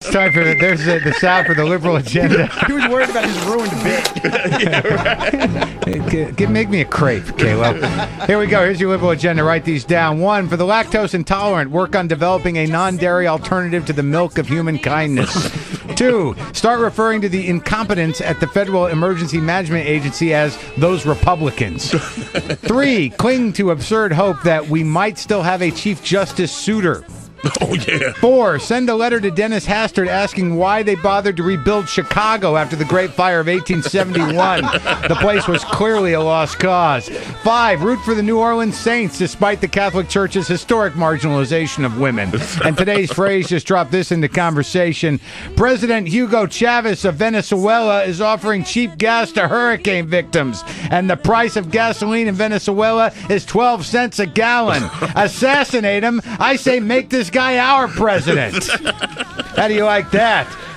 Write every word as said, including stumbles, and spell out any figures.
It's time for there's the, the sound for the liberal agenda. He was worried about his ruined bit. Yeah, right. G- g- make me a crepe, Caleb. Here we go. Here's your liberal agenda. Write these down. One, for the lactose intolerant, work on developing a non-dairy alternative to the milk of human kindness. Two, start referring to the incompetents at the Federal Emergency Management Agency as those Republicans. Three, cling to absurd hope that we might still have a Chief Justice Souter. Oh, yeah. Four, send a letter to Dennis Hastert asking why they bothered to rebuild Chicago after the Great Fire of eighteen seventy-one. The place was clearly a lost cause. Five, root for the New Orleans Saints despite the Catholic Church's historic marginalization of women. And today's phrase just dropped this into conversation. President Hugo Chavez of Venezuela is offering cheap gas to hurricane victims. And the price of gasoline in Venezuela is twelve cents a gallon. Assassinate him. I say make this guy our president. How do you like that?